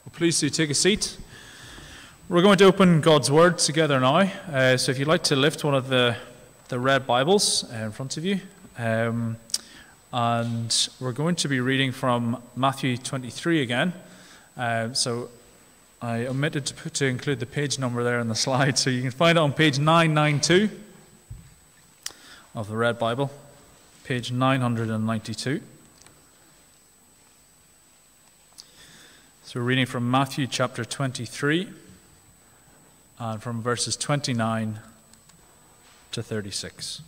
Well, please do take a seat. We're going to open God's Word together now. So if you'd like to lift one of the red Bibles in front of you. And we're going to be reading from Matthew 23 again. So I omitted to include the page number there in the slide. So you can find it on page 992 of the red Bible. Page 992. So we're reading from Matthew chapter 23 and from verses 29 to 36.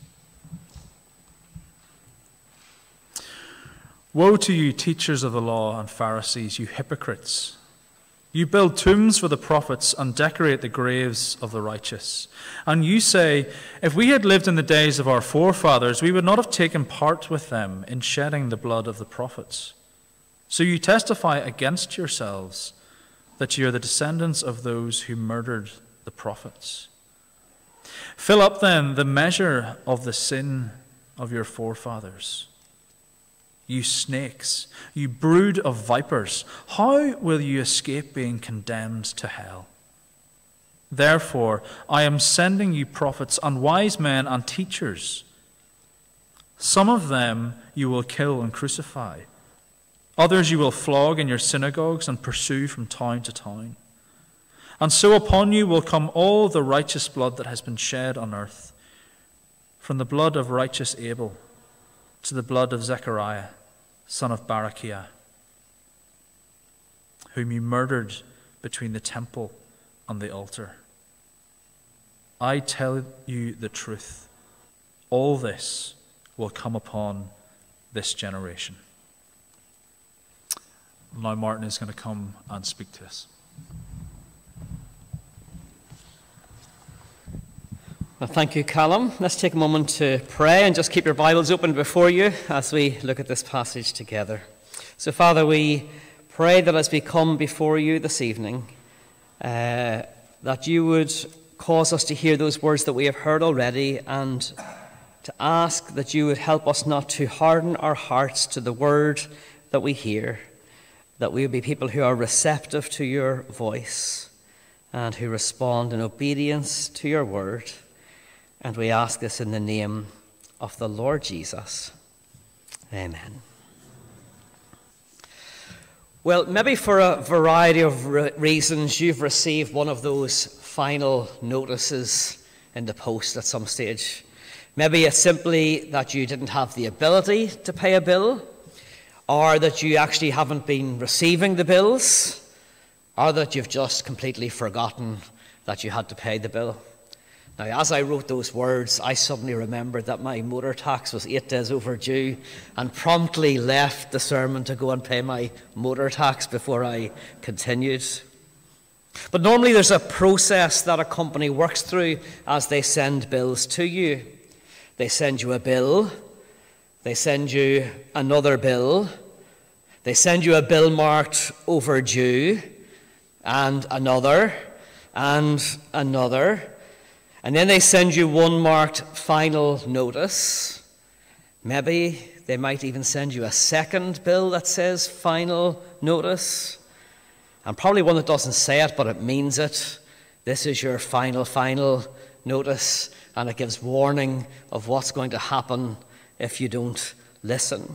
Woe to you, teachers of the law and Pharisees, you hypocrites! You build tombs for the prophets and decorate the graves of the righteous. And you say, if we had lived in the days of our forefathers, we would not have taken part with them in shedding the blood of the prophets. So you testify against yourselves that you are the descendants of those who murdered the prophets. Fill up then the measure of the sin of your forefathers. You snakes, you brood of vipers, how will you escape being condemned to hell? Therefore, I am sending you prophets and wise men and teachers. Some of them you will kill and crucify. Others you will flog in your synagogues and pursue from town to town. And so upon you will come all the righteous blood that has been shed on earth, from the blood of righteous Abel to the blood of Zechariah, son of Barachiah, whom you murdered between the temple and the altar. I tell you the truth, all this will come upon this generation. Now Martin is going to come and speak to us. Well, thank you, Callum. Let's take a moment to pray and just keep your Bibles open before you as we look at this passage together. So, Father, we pray that as we come before you this evening, that you would cause us to hear those words that we have heard already, and to ask that you would help us not to harden our hearts to the word that we hear, that we would be people who are receptive to your voice and who respond in obedience to your word. And we ask this in the name of the Lord Jesus. Amen. Well, maybe for a variety of reasons, you've received one of those final notices in the post at some stage. Maybe it's simply that you didn't have the ability to pay a bill, or that you actually haven't been receiving the bills, or that you've just completely forgotten that you had to pay the bill. Now, as I wrote those words, I suddenly remembered that my motor tax was 8 days overdue, and promptly left the sermon to go and pay my motor tax before I continued. But normally there's a process that a company works through as they send bills to you. They send you a bill. They send you another bill. They send you a bill marked overdue, and another, and another. And then they send you one marked final notice. Maybe they might even send you a second bill that says final notice. And probably one that doesn't say it, but it means it. This is your final notice, and it gives warning of what's going to happen if you don't listen.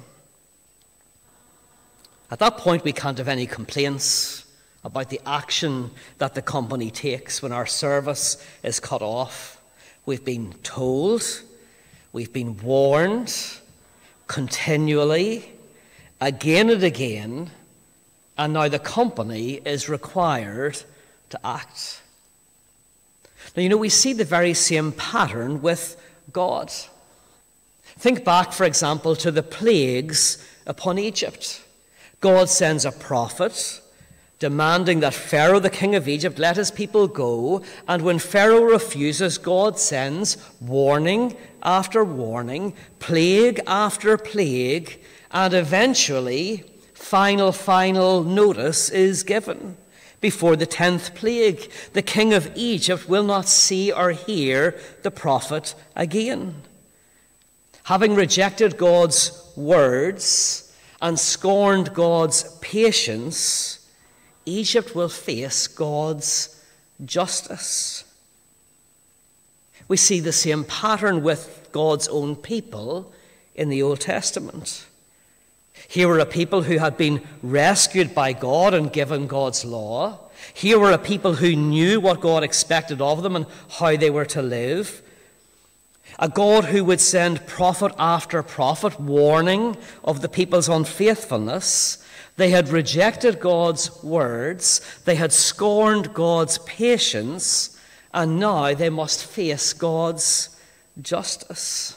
At that point, we can't have any complaints about the action that the company takes when our service is cut off. We've been told, we've been warned continually, again and again, and now the company is required to act. Now, we see the very same pattern with God. Think back, for example, to the plagues upon Egypt. God sends a prophet demanding that Pharaoh, the king of Egypt, let his people go. And when Pharaoh refuses, God sends warning after warning, plague after plague, and eventually final notice is given. Before the 10th plague, the king of Egypt will not see or hear the prophet again. Having rejected God's words and scorned God's patience, Egypt will face God's justice. We see the same pattern with God's own people in the Old Testament. Here were a people who had been rescued by God and given God's law. Here were a people who knew what God expected of them and how they were to live. A God who would send prophet after prophet warning of the people's unfaithfulness. They had rejected God's words. They had scorned God's patience. And now they must face God's justice.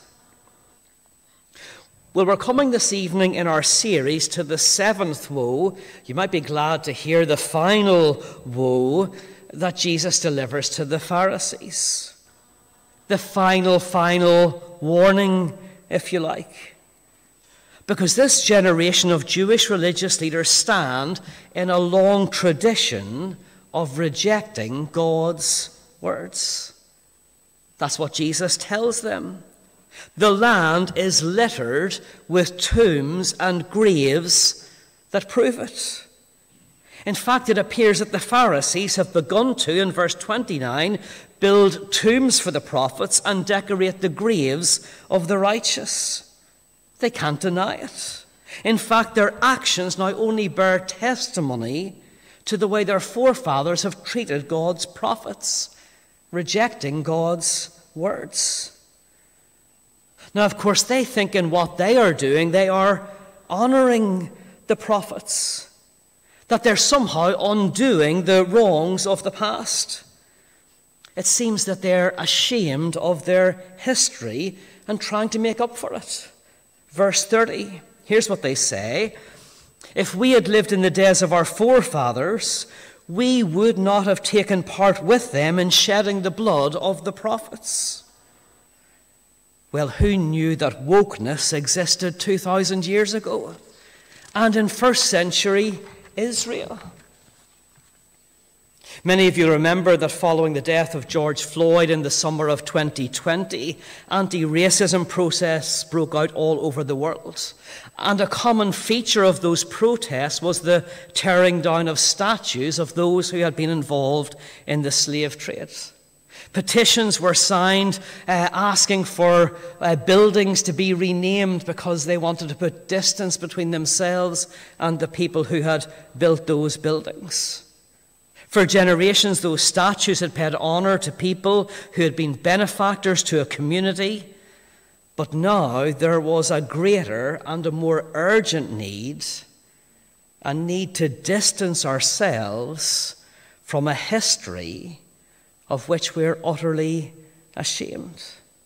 Well, we're coming this evening in our series to the seventh woe. You might be glad to hear the final woe that Jesus delivers to the Pharisees. The final warning, if you like. Because this generation of Jewish religious leaders stand in a long tradition of rejecting God's words. That's what Jesus tells them. The land is littered with tombs and graves that prove it. In fact, it appears that the Pharisees have begun to, in verse 29, build tombs for the prophets and decorate the graves of the righteous. They can't deny it. In fact, their actions now only bear testimony to the way their forefathers have treated God's prophets, rejecting God's words. Now, of course, they think in what they are doing, they are honoring the prophets, that they're somehow undoing the wrongs of the past. It seems that they're ashamed of their history and trying to make up for it. Verse 30, here's what they say. If we had lived in the days of our forefathers, we would not have taken part with them in shedding the blood of the prophets. Well, who knew that wokeness existed 2,000 years ago? And in first century Israel. Many of you remember that following the death of George Floyd in the summer of 2020, anti-racism protests broke out all over the world. And a common feature of those protests was the tearing down of statues of those who had been involved in the slave trade. Petitions were signed asking for buildings to be renamed because they wanted to put distance between themselves and the people who had built those buildings. For generations, those statues had paid honor to people who had been benefactors to a community. But now there was a greater and a more urgent need, a need to distance ourselves from a history of which we're utterly ashamed.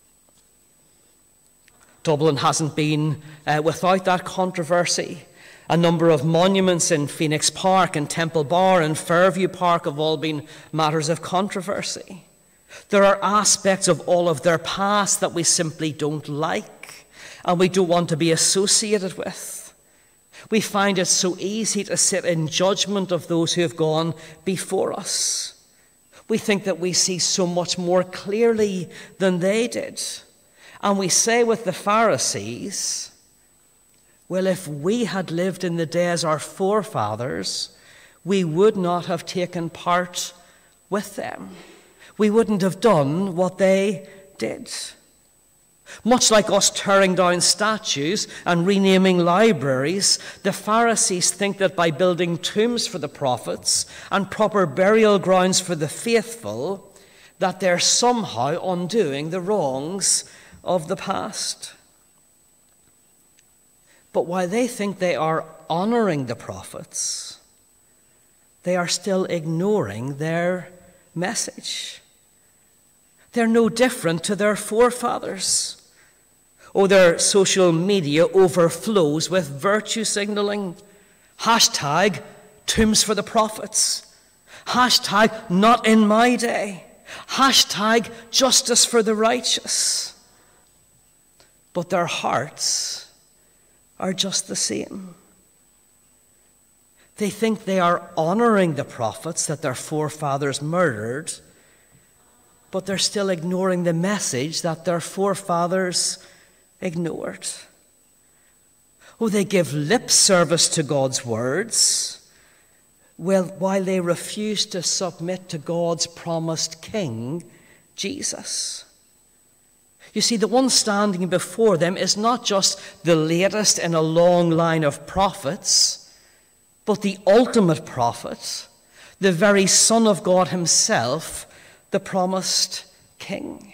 Dublin hasn't been without that controversy. A number of monuments in Phoenix Park and Temple Bar and Fairview Park have all been matters of controversy. There are aspects of all of their past that we simply don't like and we don't want to be associated with. We find it so easy to sit in judgment of those who have gone before us. We think that we see so much more clearly than they did. And we say with the Pharisees, well, if we had lived in the days our forefathers, we would not have taken part with them. We wouldn't have done what they did. Much like us tearing down statues and renaming libraries, the Pharisees think that by building tombs for the prophets and proper burial grounds for the faithful, that they're somehow undoing the wrongs of the past. But while they think they are honoring the prophets, they are still ignoring their message. They're no different to their forefathers. Oh, their social media overflows with virtue signaling. Hashtag tombs for the prophets. Hashtag not in my day. Hashtag justice for the righteous. But their hearts are just the same. They think they are honoring the prophets that their forefathers murdered, but they're still ignoring the message that their forefathers ignored. Oh, they give lip service to God's words while they refuse to submit to God's promised king, Jesus. You see, the one standing before them is not just the latest in a long line of prophets, but the ultimate prophet, the very Son of God himself, the promised king.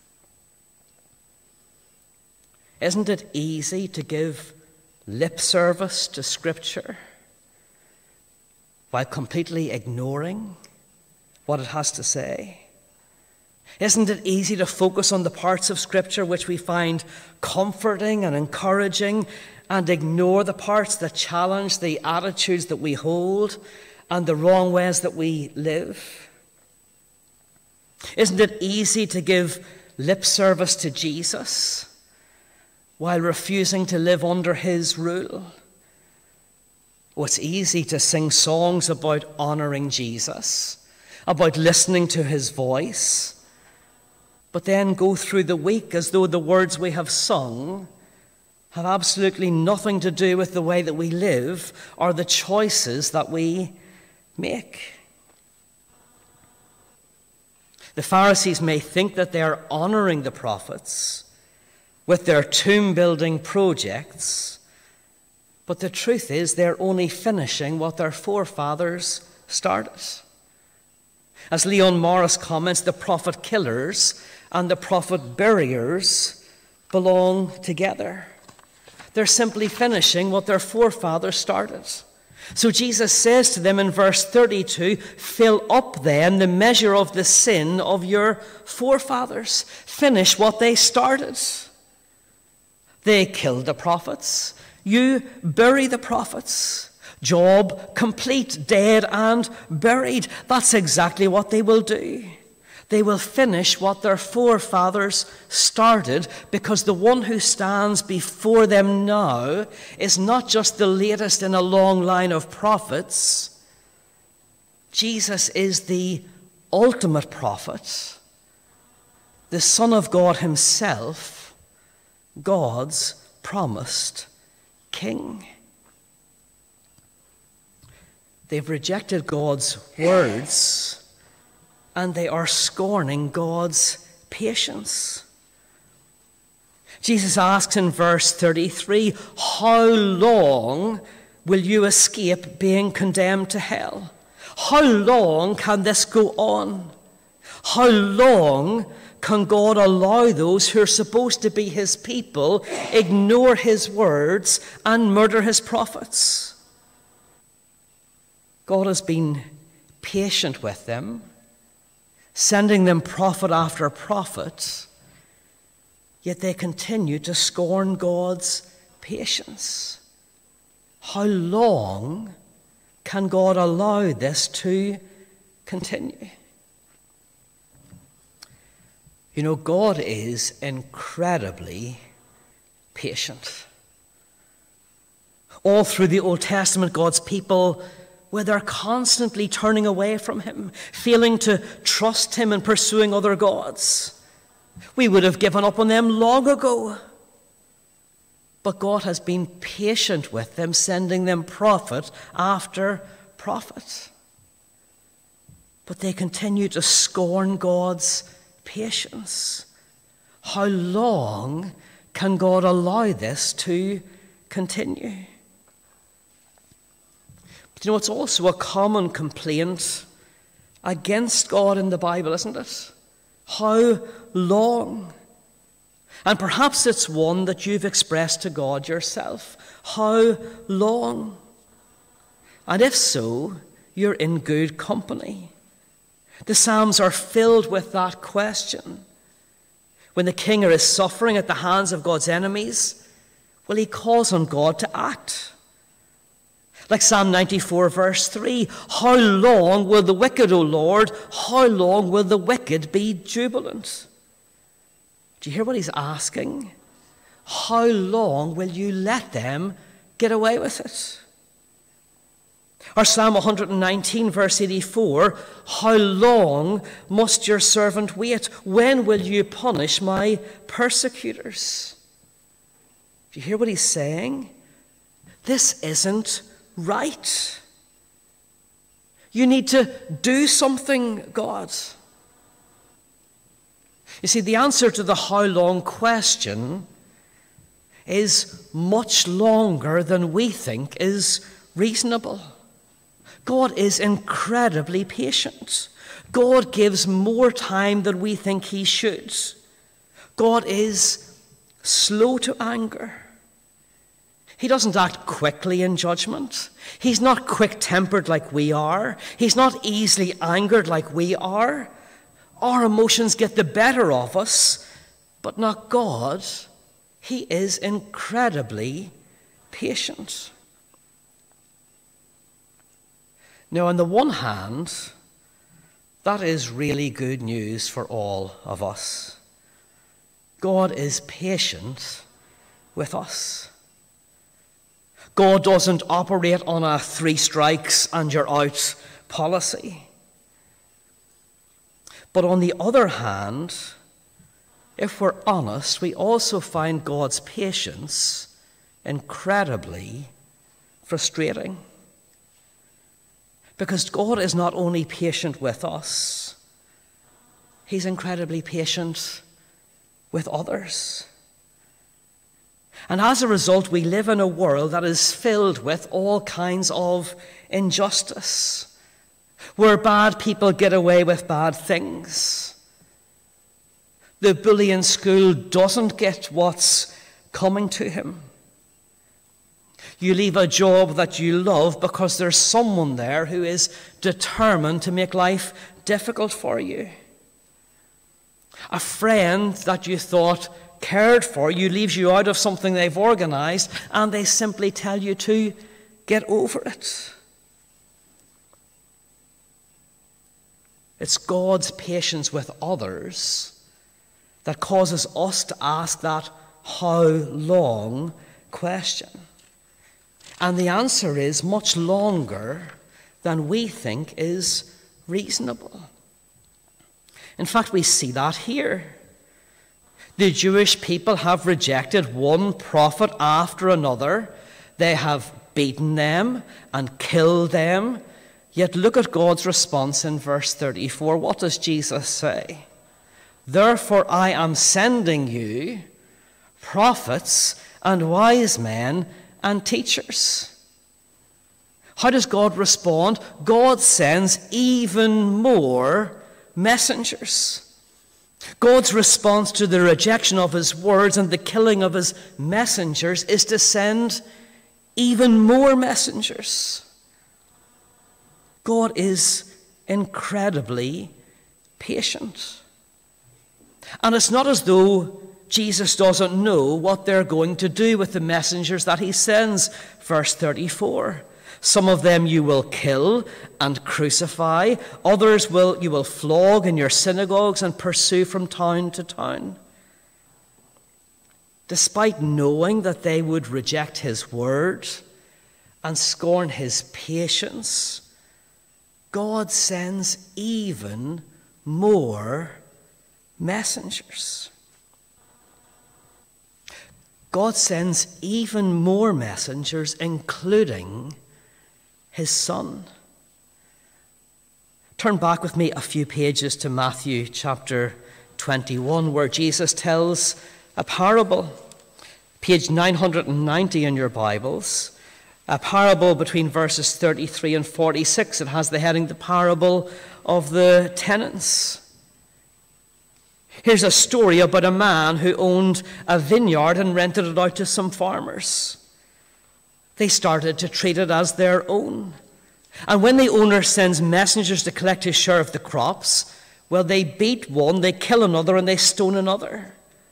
Isn't it easy to give lip service to Scripture while completely ignoring what it has to say? Isn't it easy to focus on the parts of Scripture which we find comforting and encouraging and ignore the parts that challenge the attitudes that we hold and the wrong ways that we live? Isn't it easy to give lip service to Jesus while refusing to live under his rule? Oh, it's easy to sing songs about honoring Jesus, about listening to his voice, but then go through the week as though the words we have sung have absolutely nothing to do with the way that we live or the choices that we make. The Pharisees may think that they are honoring the prophets with their tomb-building projects, but the truth is they're only finishing what their forefathers started. As Leon Morris comments, the prophet killers and the prophet buriers belong together. They're simply finishing what their forefathers started. So Jesus says to them in verse 32, "Fill up then the measure of the sin of your forefathers." Finish what they started. They killed the prophets. You bury the prophets. Job complete, dead and buried. That's exactly what they will do. They will finish what their forefathers started, because the one who stands before them now is not just the latest in a long line of prophets. Jesus is the ultimate prophet, the Son of God himself, God's promised king. They've rejected God's words, and they are scorning God's patience. Jesus asks in verse 33, "How long will you escape being condemned to hell? How long can this go on? How long can God allow those who are supposed to be his people ignore his words and murder his prophets?" God has been patient with them, sending them prophet after prophet, yet they continue to scorn God's patience. How long can God allow this to continue? You know, God is incredibly patient. All through the Old Testament, God's people, where they're constantly turning away from him, failing to trust him and pursuing other gods. We would have given up on them long ago. But God has been patient with them, sending them prophet after prophet. But they continue to scorn God's patience. How long can God allow this to continue? But you know, it's also a common complaint against God in the Bible, isn't it? How long? And perhaps it's one that you've expressed to God yourself. How long? And if so, you're in good company. The Psalms are filled with that question. When the king is suffering at the hands of God's enemies, well, he calls on God to act. Like Psalm 94, verse 3, "How long will the wicked, O Lord, how long will the wicked be jubilant?" Do you hear what he's asking? How long will you let them get away with it? Or Psalm 119, verse 84, "How long must your servant wait? When will you punish my persecutors?" Do you hear what he's saying? This isn't right. You need to do something, God. You see, the answer to the how long question is much longer than we think is reasonable. God is incredibly patient. God gives more time than we think he should. God is slow to anger. He doesn't act quickly in judgment. He's not quick-tempered like we are. He's not easily angered like we are. Our emotions get the better of us, but not God. He is incredibly patient. Now, on the one hand, that is really good news for all of us. God is patient with us. God doesn't operate on a 3 strikes and you're out policy. But on the other hand, if we're honest, we also find God's patience incredibly frustrating. Because God is not only patient with us, he's incredibly patient with others. And as a result, we live in a world that is filled with all kinds of injustice, where bad people get away with bad things. The bully in school doesn't get what's coming to him. You leave a job that you love because there's someone there who is determined to make life difficult for you. A friend that you thought cared for you leaves you out of something they've organized, and they simply tell you to get over it. It's God's patience with others that causes us to ask that how long question. And the answer is much longer than we think is reasonable. In fact, we see that here. The Jewish people have rejected one prophet after another. They have beaten them and killed them. Yet look at God's response in verse 34. What does Jesus say? Therefore I am sending you prophets and wise men and teachers. How does God respond? God sends even more messengers. God's response to the rejection of his words and the killing of his messengers is to send even more messengers. God is incredibly patient. And it's not as though Jesus doesn't know what they're going to do with the messengers that he sends. Verse 34. Some of them you will kill and crucify. Others you will flog in your synagogues and pursue from town to town. Despite knowing that they would reject his word and scorn his patience, God sends even more messengers. God sends even more messengers, including his Son. Turn back with me a few pages to Matthew chapter 21, where Jesus tells a parable. Page 990 in your Bibles. A parable between verses 33 and 46. It has the heading, the parable of the tenants. Here's a story about a man who owned a vineyard and rented it out to some farmers. They started to treat it as their own. And when the owner sends messengers to collect his share of the crops, well, they beat one, they kill another, and they stone another.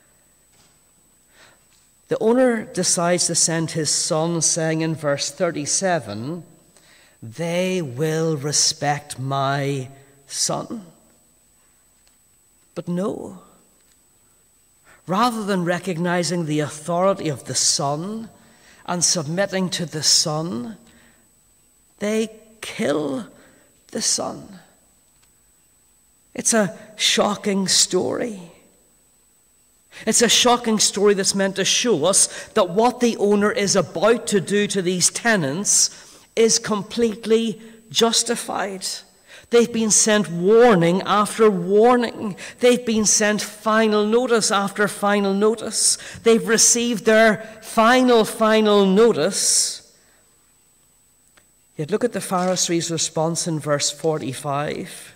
The owner decides to send his son, saying in verse 37, they will respect my son. But no. Rather than recognizing the authority of the Son and submitting to the Son, they kill the Son. It's a shocking story. It's a shocking story that's meant to show us that what the owner is about to do to these tenants is completely justified. They've been sent warning after warning. They've been sent final notice after final notice. They've received their final notice. Yet look at the Pharisees' response in verse 45.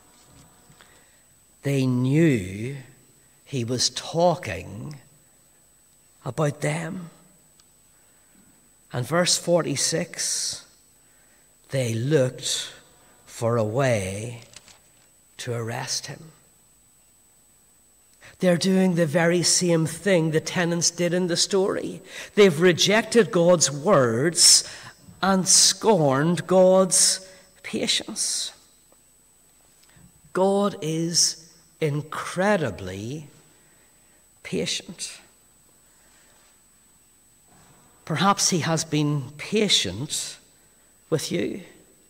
They knew he was talking about them. And verse 46, they looked for a way to arrest him. They're doing the very same thing the tenants did in the story. They've rejected God's words and scorned God's patience. God is incredibly patient. Perhaps he has been patient with you.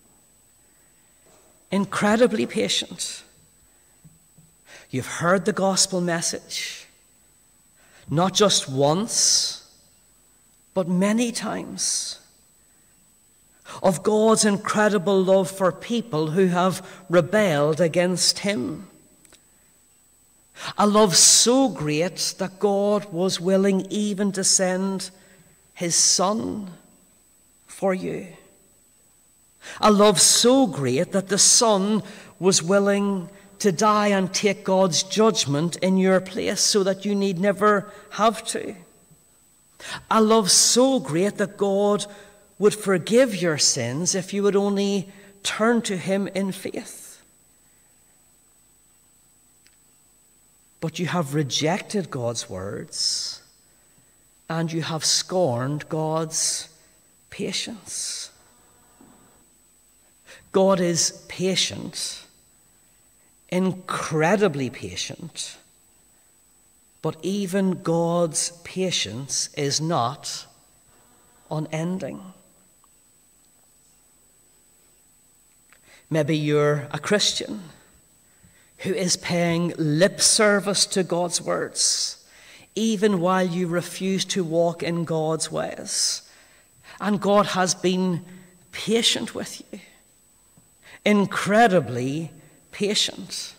Incredibly patient. You've heard the gospel message, not just once, but many times, of God's incredible love for people who have rebelled against him. A love so great that God was willing even to send his Son for you. A love so great that the Son was willing to die and take God's judgment in your place so that you need never have to. A love so great that God would forgive your sins if you would only turn to him in faith. But you have rejected God's words and you have scorned God's patience. God is patient, incredibly patient, but even God's patience is not unending. Maybe you're a Christian who is paying lip service to God's words, even while you refuse to walk in God's ways. And God has been patient with you. Incredibly patient.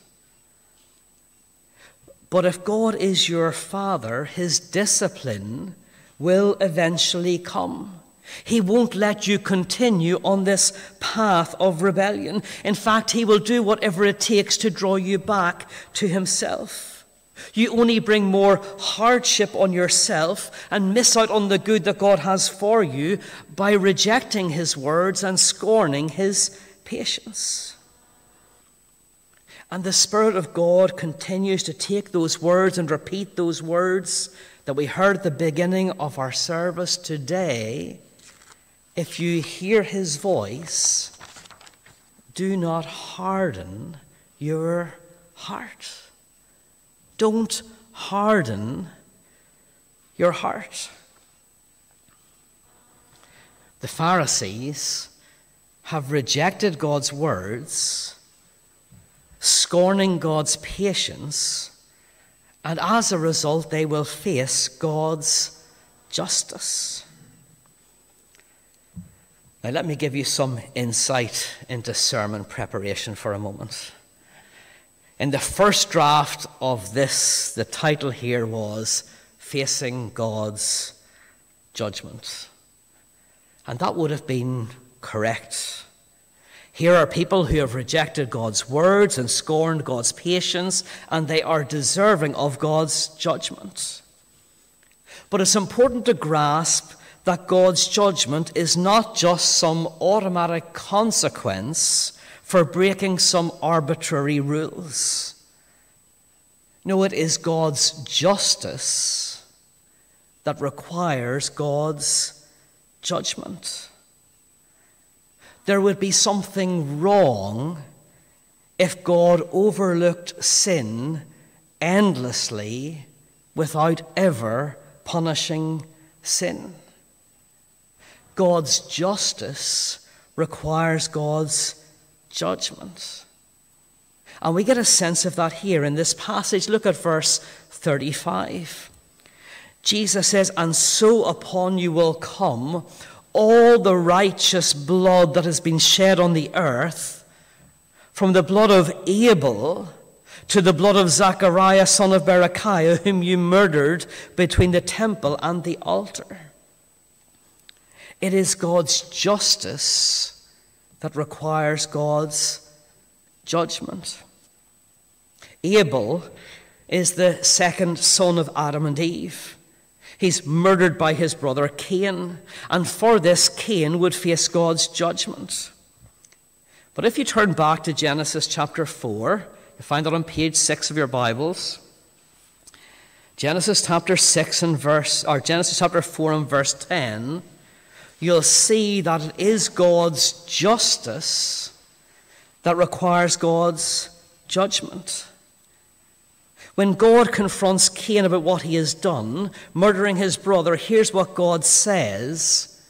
But if God is your Father, his discipline will eventually come. He won't let you continue on this path of rebellion. In fact, he will do whatever it takes to draw you back to himself. You only bring more hardship on yourself and miss out on the good that God has for you by rejecting his words and scorning his patience. And the Spirit of God continues to take those words and repeat those words that we heard at the beginning of our service today. If you hear his voice, do not harden your heart. Don't harden your heart. The Pharisees have rejected God's words, scorning God's patience, and as a result, they will face God's justice. Now, let me give you some insight into sermon preparation for a moment. In the first draft of this, the title here was Facing God's Judgment. And that would have been correct. Here are people who have rejected God's words and scorned God's patience, and they are deserving of God's judgment. But it's important to grasp that God's judgment is not just some automatic consequence for breaking some arbitrary rules. No, it is God's justice that requires God's judgment. There would be something wrong if God overlooked sin endlessly without ever punishing sin. God's justice requires God's judgment. And we get a sense of that here in this passage. Look at verse 35. Jesus says, "And so upon you will come all the righteous blood that has been shed on the earth, from the blood of Abel to the blood of Zachariah, son of Berechiah, whom you murdered between the temple and the altar. It is God's justice that requires God's judgment. Abel is the second son of Adam and Eve. He's murdered by his brother Cain, and for this Cain would face God's judgment. But if you turn back to Genesis chapter 4, you find that on page 6 of your Bibles. Genesis chapter 4 and verse 10, you'll see that it is God's justice that requires God's judgment. When God confronts Cain about what he has done, murdering his brother, here's what God says: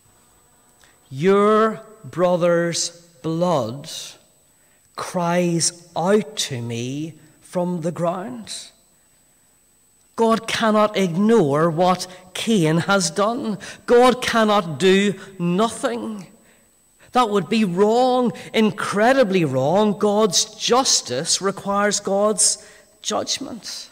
"Your brother's blood cries out to me from the ground." God cannot ignore what Cain has done. God cannot do nothing. That would be wrong, incredibly wrong. God's justice requires God's judgment.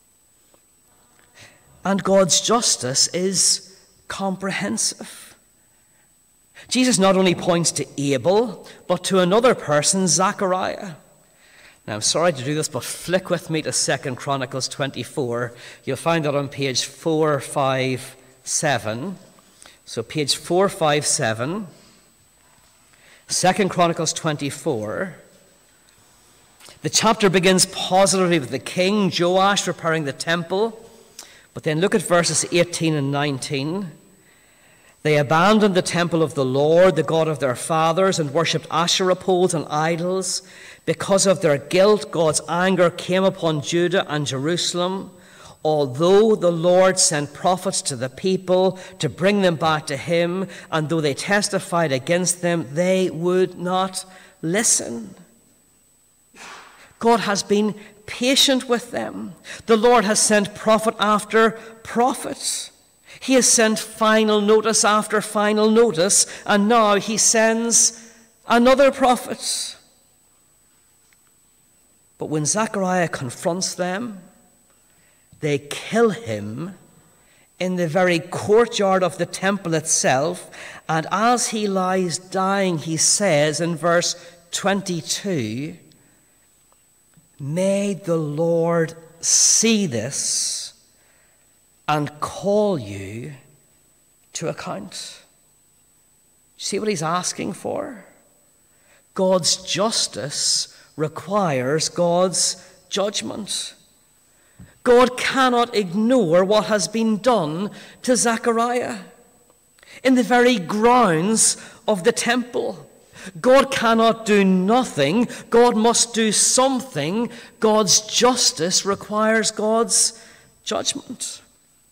And God's justice is comprehensive. Jesus not only points to Abel, but to another person, Zachariah. Now, I'm sorry to do this, but flick with me to 2 Chronicles 24. You'll find that on page 457. So page 457, 2 Chronicles 24. The chapter begins positively with the king, Joash, repairing the temple. But then look at verses 18 and 19. They abandoned the temple of the Lord, the God of their fathers, and worshipped Asherah poles and idols. Because of their guilt, God's anger came upon Judah and Jerusalem. Although the Lord sent prophets to the people to bring them back to him, and though they testified against them, they would not listen. God has been patient with them. The Lord has sent prophet after prophet. He has sent final notice after final notice, and now he sends another prophet. But when Zechariah confronts them, they kill him in the very courtyard of the temple itself. And as he lies dying, he says in verse 22, "May the Lord see this and call you to account." See what he's asking for? God's justice requires God's judgment. God cannot ignore what has been done to Zechariah in the very grounds of the temple. God cannot do nothing. God must do something. God's justice requires God's judgment.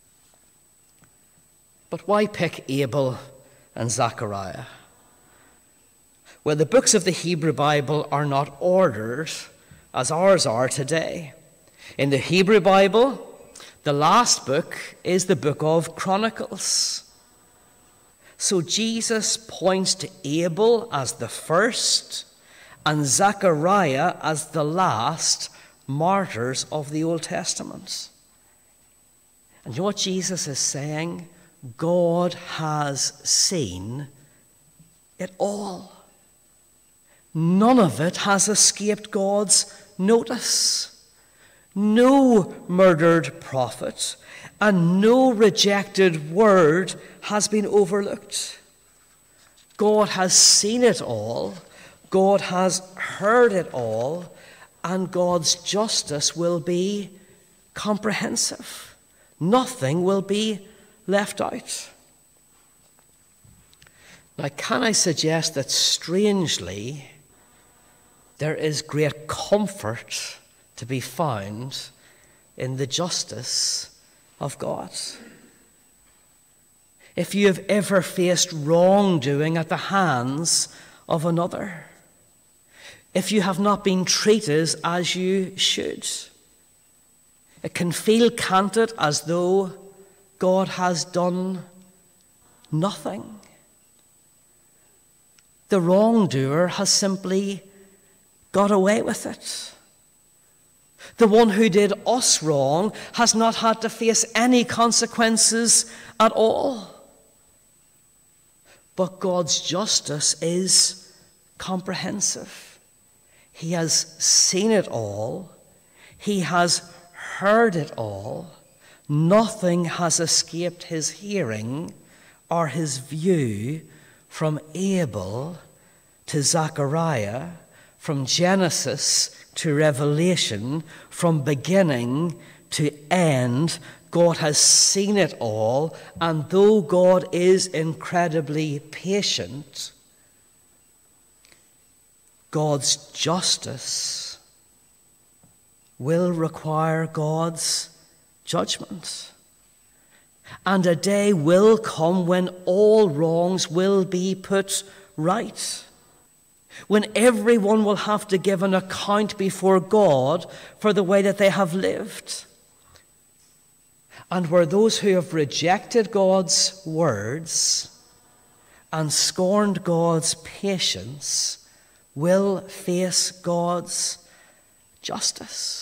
But why pick Abel and Zechariah? Well, the books of the Hebrew Bible are not ordered as ours are today. In the Hebrew Bible, the last book is the book of Chronicles. So Jesus points to Abel as the first and Zechariah as the last martyrs of the Old Testament. And you know what Jesus is saying? God has seen it all. None of it has escaped God's notice. No murdered prophet and no rejected word has been overlooked. God has seen it all. God has heard it all. And God's justice will be comprehensive. Nothing will be left out. Now, can I suggest that strangely, there is great comfort to be found in the justice of God? If you have ever faced wrongdoing at the hands of another, if you have not been treated as you should, it can feel, can't it, as though God has done nothing. The wrongdoer has simply got away with it. The one who did us wrong has not had to face any consequences at all. But God's justice is comprehensive. He has seen it all. He has heard it all. Nothing has escaped his hearing or his view, from Abel to Zechariah, from Genesis to Revelation, from beginning to end. God has seen it all, and though God is incredibly patient, God's justice will require God's judgment. And a day will come when all wrongs will be put right, when everyone will have to give an account before God for the way that they have lived, and where those who have rejected God's words and scorned God's patience will face God's justice.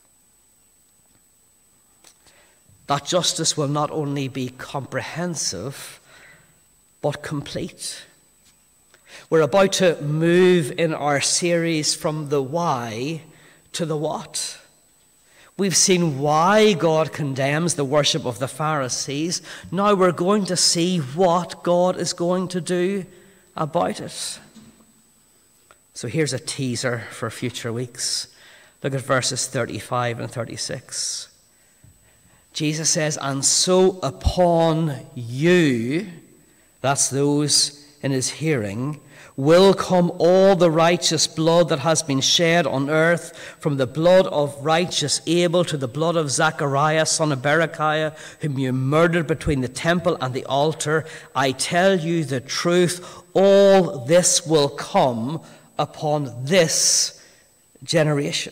That justice will not only be comprehensive, but complete. We're about to move in our series from the why to the what. We've seen why God condemns the worship of the Pharisees. Now we're going to see what God is going to do about it. So here's a teaser for future weeks. Look at verses 35 and 36. Jesus says, "And so upon you," that's those in his hearing, "will come all the righteous blood that has been shed on earth, from the blood of righteous Abel to the blood of Zechariah, son of Berechiah, whom you murdered between the temple and the altar. I tell you the truth, all this will come upon this generation."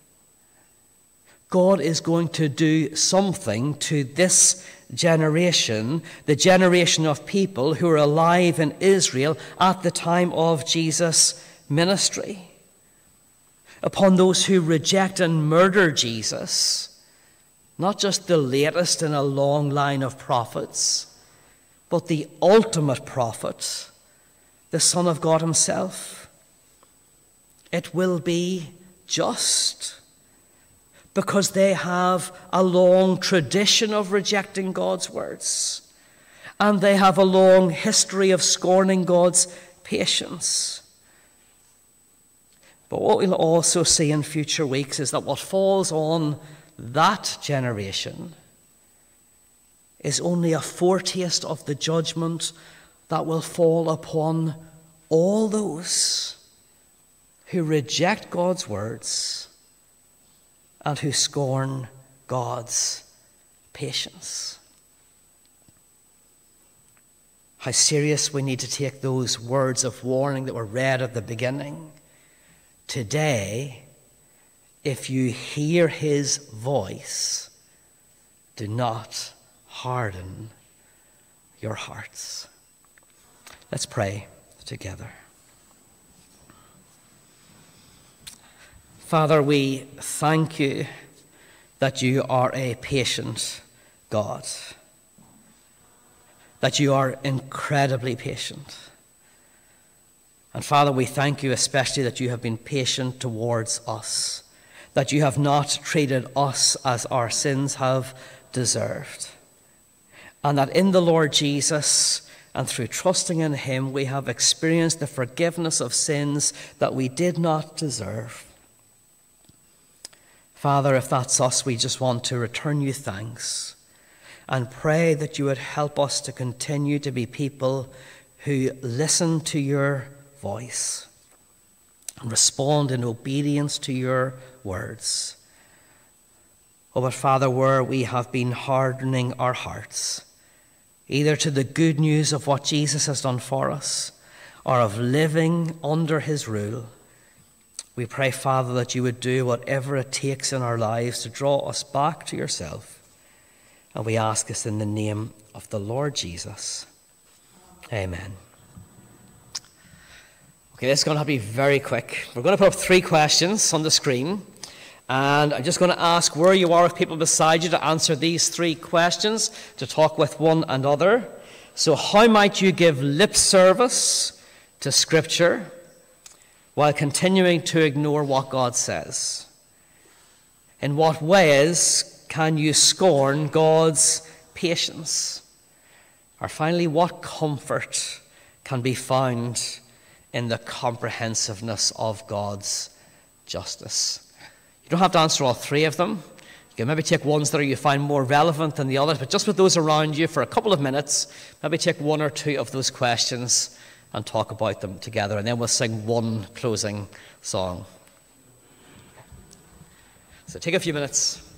God is going to do something to this generation, the generation of people who were alive in Israel at the time of Jesus' ministry. Upon those who reject and murder Jesus, not just the latest in a long line of prophets, but the ultimate prophet, the Son of God himself. It will be just, because they have a long tradition of rejecting God's words, and they have a long history of scorning God's patience. But what we'll also see in future weeks is that what falls on that generation is only a foretaste of the judgment that will fall upon all those who reject God's words and who scorn God's patience. How serious we need to take those words of warning that were read at the beginning. Today, if you hear his voice, do not harden your hearts. Let's pray together. Father, we thank you that you are a patient God, that you are incredibly patient. And Father, we thank you especially that you have been patient towards us, that you have not treated us as our sins have deserved, and that in the Lord Jesus and through trusting in him we have experienced the forgiveness of sins that we did not deserve. Father, if that's us, we just want to return you thanks and pray that you would help us to continue to be people who listen to your voice and respond in obedience to your words. Oh, but Father, where we have been hardening our hearts, either to the good news of what Jesus has done for us or of living under his rule, we pray, Father, that you would do whatever it takes in our lives to draw us back to yourself. And we ask this in the name of the Lord Jesus. Amen. Okay, this is going to have to be very quick. We're going to put up 3 questions on the screen. And I'm just going to ask where you are with people beside you to answer these 3 questions, to talk with one another. So how might you give lip service to Scripture while continuing to ignore what God says? In what ways can you scorn God's patience? Or finally, what comfort can be found in the comprehensiveness of God's justice? You don't have to answer all 3 of them. You can maybe take ones that you find more relevant than the others, but just with those around you for a couple of minutes, maybe take 1 or 2 of those questions and talk about them together, and then we'll sing one closing song. So take a few minutes.